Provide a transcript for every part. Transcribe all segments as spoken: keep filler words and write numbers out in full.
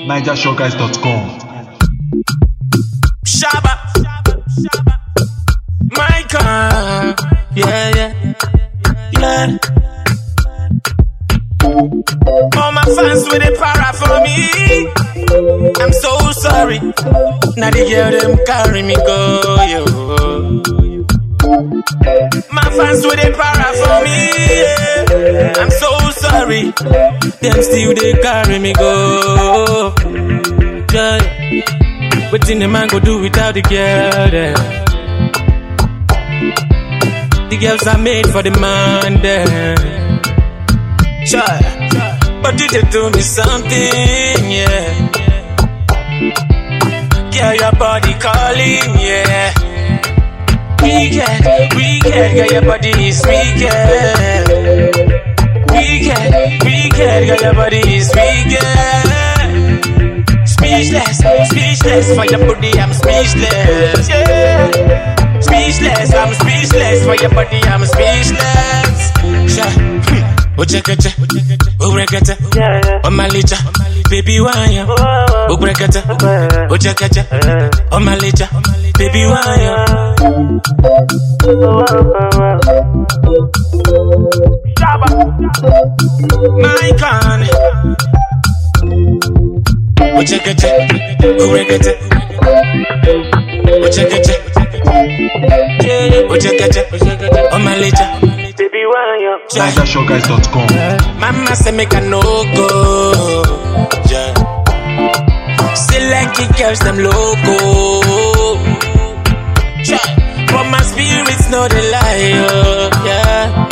niger shore guys dot com. Shabba, my car, yeah, yeah, yeah. All my fans with a para for me, I'm so sorry. Now they girl them carry me go, yo. My fans with a para for me, yeah. I'm so sorry. Them still they carry me go, yeah. What in the man go do without the girl there? The girls are made for the man there. Sure. But did they do me something, yeah? Girl, your body calling, yeah. Weekend, weekend, girl, your body is weekend. Weekend, weekend, girl, your body is weekend. Speechless, speechless, for your body, I'm speechless, yeah. Speechless, I'm speechless, for your body, I'm speechless. Sure. Ojekete, Urekete, Omalija, baby wanya, Urekete, Ojekete, Omalija, baby wanya. My con, Ojekete, Urekete, Ojekete, Ojekete, Omalija. niger shore guys dot com. Mama say make a no go, yeah. Select the girls them loco, yeah. But my spirits know the lie, oh, yeah.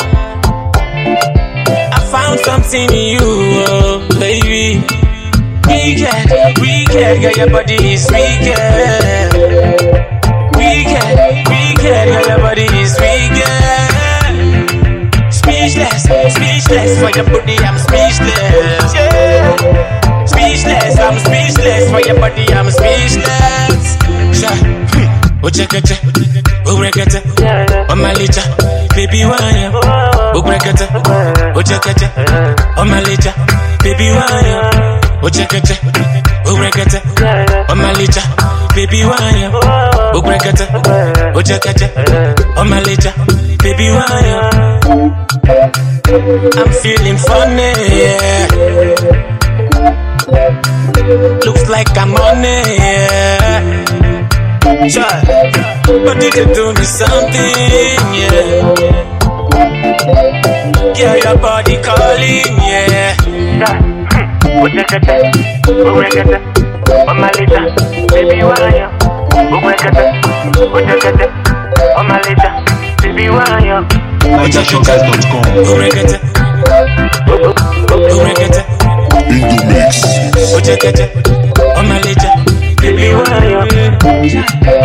I found something in you, oh, baby. Weekend, weekend, girl, your body is weekend. Weekend, weekend, girl, your body is weekend. Speechless, speechless, for your body I'm speechless, yeah. Speechless, I'm speechless, for your body I'm speechless. Ojekete, Urekete, Omalija, baby wanya, Urekete, Ojekete, Omalija, baby wanya, Ojekete, Urekete, Omalija, baby wanya, Urekete, Ojekete, Omalija, baby wanya. I'm feeling funny, yeah. Looks like I'm on it, yeah. Sure. But did you do me something, yeah? Yeah, your body calling, yeah. Ojekete, Urekete, Omalija, baby wanya, Urekete, Ojekete, Omalija, baby wanya. niger shore guys dot com. Urekete, Urekete, in the mix. Ojekete, Omalija, baby wanya.